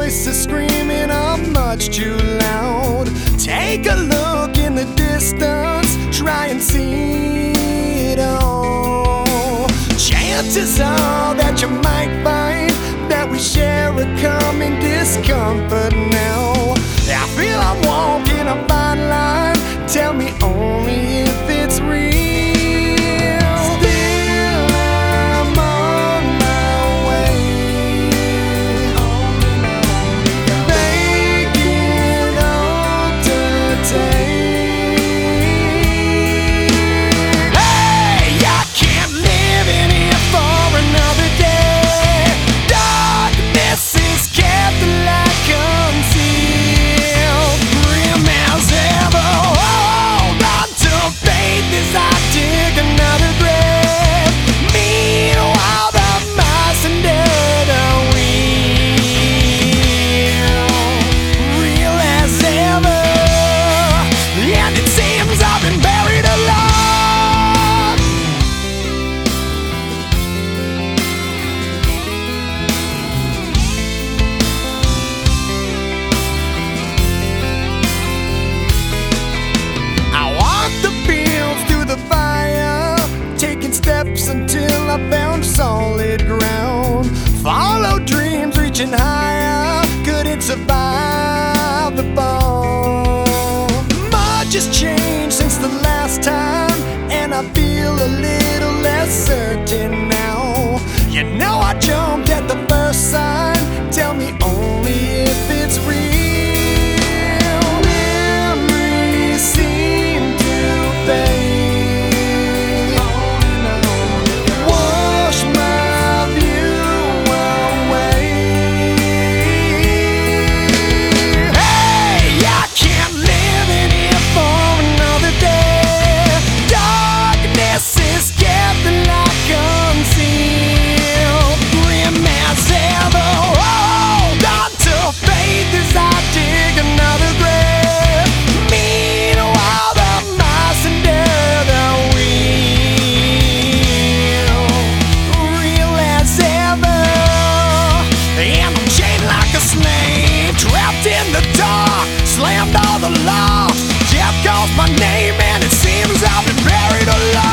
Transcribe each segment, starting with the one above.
voices screaming are much too loud. Take a look in the distance, try and see it all. Chances are that you might find that we share a common discomfort now. I feel I'm walking a fine line, tell me only if it's real. Still I'm on my way, making all today. Hey, I can't live in here for another day. Darkness is kept the light concealed, grim as ever. Hold on to faith as I dig another grave. Meanwhile, the mice under the wheel, real as ever. And it seems I've been buried alive. I walked the fields through the fire, taking steps until I found solid ground. Followed dreams reaching higher, couldn't survive the fall. Much has changed since the last time, and I feel a little less certain now. You know I jumped at the first sign, tell me only if it's real. Memories seem to fade, wash my view away. Hey, I can't live in here for another day. Darkness is kept the light concealed, grim as ever. Hold on to faith as I dig another grave. Meanwhile, the mice under the wheel, real as ever. And I'm chained like a slave, trapped in the dark, slammed all the locks. Death calls my name, and it seems I've been buried alive.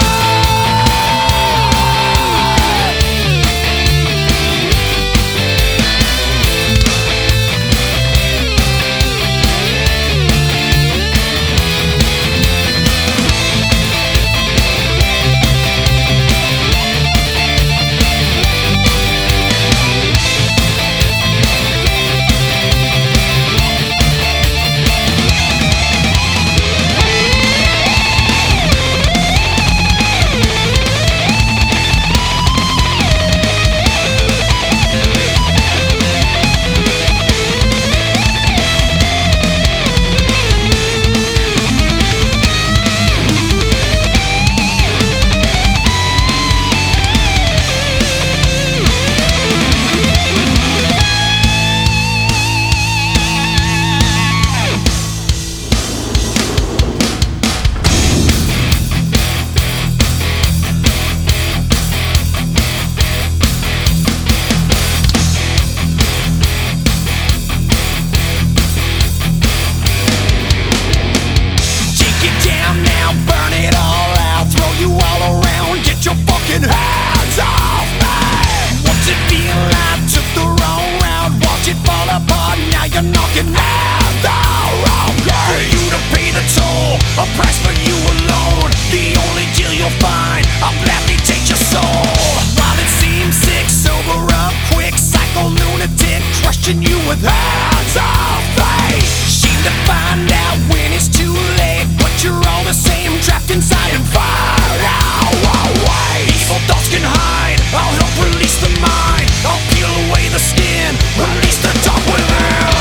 Hands off me! What's it feel like? Took the wrong route, watch it fall apart. Now you're knocking at the wrong gate. For you to pay the toll, a price for you alone. The only deal you'll find, I'll gladly take your soul. While it seems sick, sober up quick, psycho lunatic, crushing you with hands off faith. Shame to find out when it's too late, but you're all the same, trapped inside and fired out. Evil thoughts can hide, I'll help release the mind. I'll peel away the skin, release the dark within.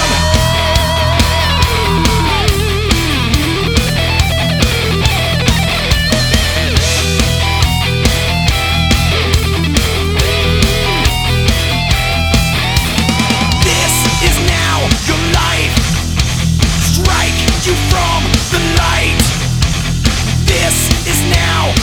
This is now your life. Strike you from the light. This is now